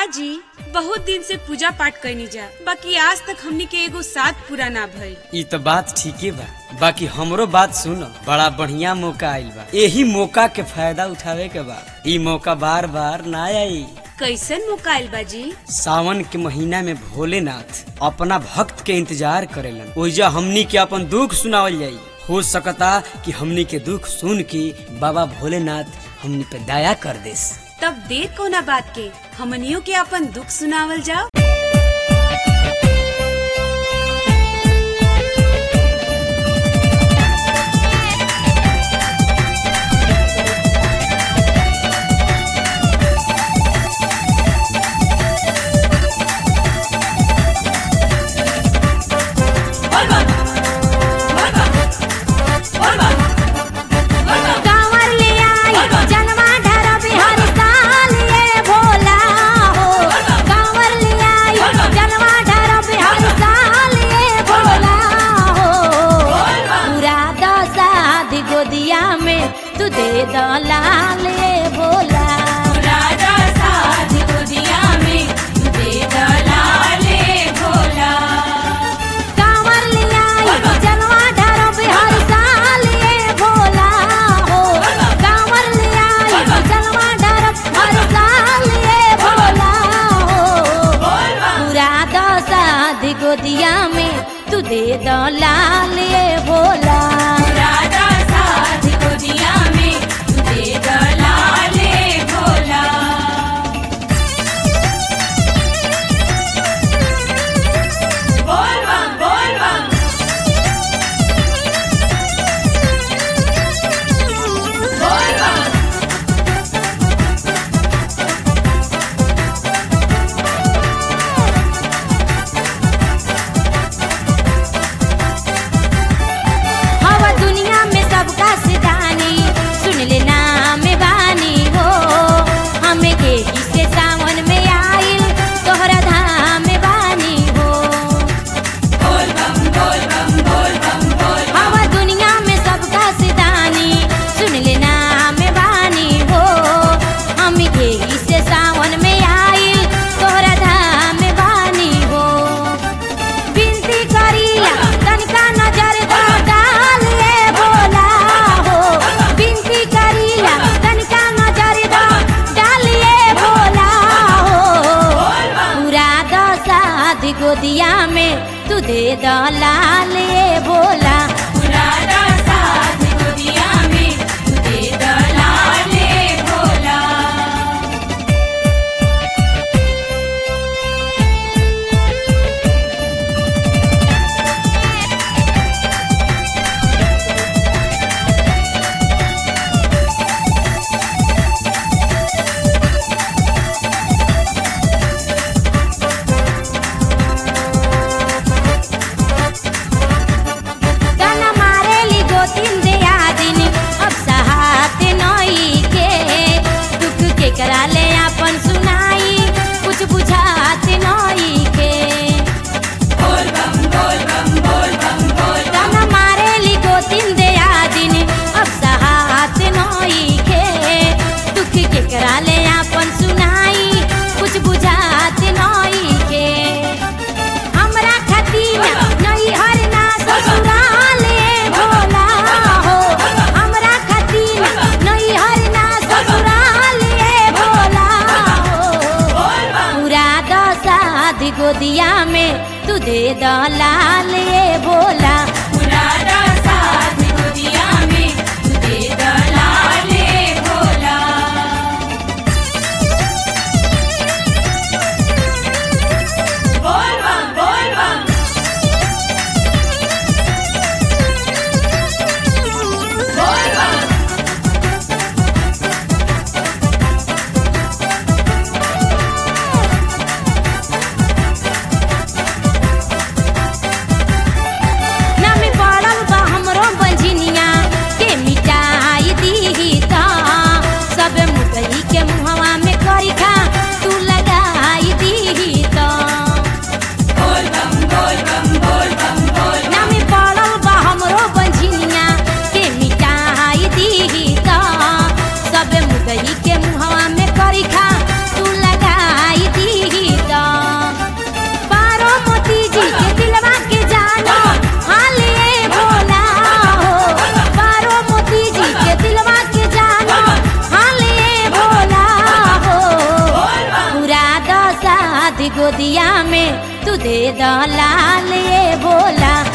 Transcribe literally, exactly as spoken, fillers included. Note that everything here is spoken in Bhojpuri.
जी बहुत दिन से पूजा पाठ करनी जा, बाकी आज तक हमनी के एगो साथ पूरा ना भइल। ई तो बात ठीके बा, बाकी हमरो बात सुनो, बड़ा बढ़िया मौका आइल बा। यही मौका के फायदा उठावे के बा। ई मौका बार बार ना आई। कैसन मौका आइल बा जी? सावन के महीना में भोलेनाथ अपना भक्त के इंतजार करेलन। ओइजा हमनी के अपन दुख सुनावल जाई। हो सकता कि हमनी के दुख सुन के बाबा भोलेनाथ हमनी पे दया कर देस। तब देर कोना बात के हमनियों के अपन दुख सुनावल जाओ। तू दे दलाल भोला राजा साध गोदिया में तू दे दलाल भोला। कांवर ले आई जलवा ढारो बिहार साल ये भोला हो। कांवर ले आई जलवा ढारो हर साल ये भोला हो। पूरा दसाध गोदिया में तू दे दलाल भोला। राजा साध गोदिया में तू दे दलाल भोला। बोल बम बोल बम बोल बम। हवा दुनिया में सबका सिदानी सुन ले नाम बानी हो। हमें के इसे सावन में आइल तोहरा धाम बानी हो। बोल बम बोल बम बोल बम बोल बम। हवा दुनिया में सबका सिदानी सुन ले नाम बानी हो। हमें के इसे सावन में आइल तोहरा धाम बानी हो। बिनती करिया तनिका नजर डाल ले भोला हो। बिनती करिया तनिका नजर डाल ले भोला हो। पूरा दसाध गोदिया में तू दे दलाल भोला। राजा साध गोदिया में तू दे दलाल भोला। गाना मारेली गोतिन दिया दिन अब सहात नई के। दुख के करा ले अपन सुनाई कुछ बुझात नई के। बोल बम बोल बम बोल बम बोल बम। गाना मारेली गोतिन दिया दिन अब सहात नई के। दुख के करा ले अपन सुनाई कुछ बुझात नई के। हमरा खतीना नई हर ना ससुराल भोला हो। हमरा खतीना नई हर ना ससुराल भोला हो। पूरा दसाध गोदिया में तू दे दलाल भोला। राजा साध गोदिया में तू दे दलाल भोला। बोल बम बोल बम बोल बम। ना गोदिया में तू दे द लाल ये भोला